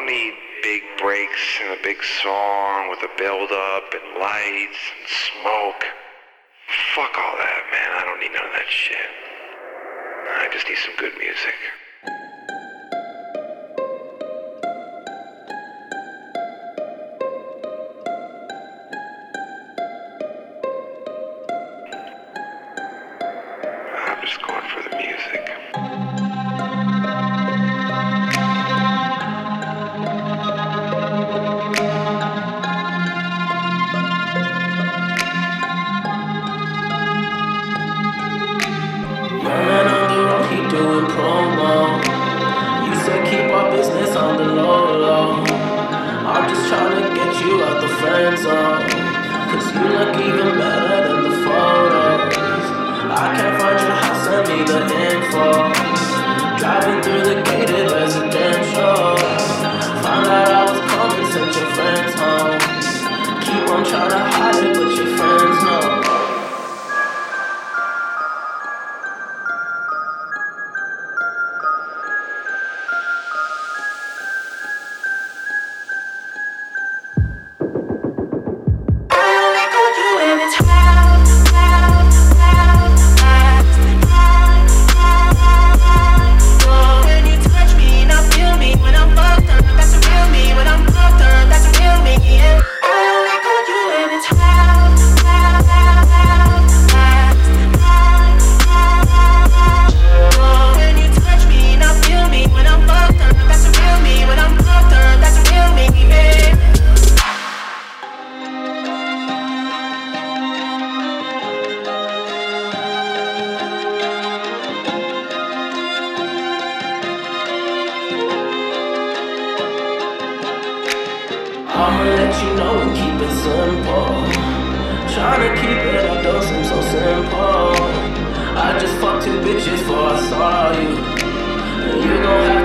need big breaks and a big song with a build-up and lights and smoke. Fuck all that, man. I don't need none of that shit. I just need some good music. I'm just going for the music. Doing promo. You said keep our business on the low. I'm just trying to get you out the friend zone, cause you look even better than the photos. I can't find your house, send me the info. Driving through the gated residential, found out I was coming, sent your friends home. Keep on trying to hide it, but your friends know. I'ma let you know and keep it simple. Tryna keep it up, don't seem so simple. I just fucked 2 bitches before I saw you, and you gon' have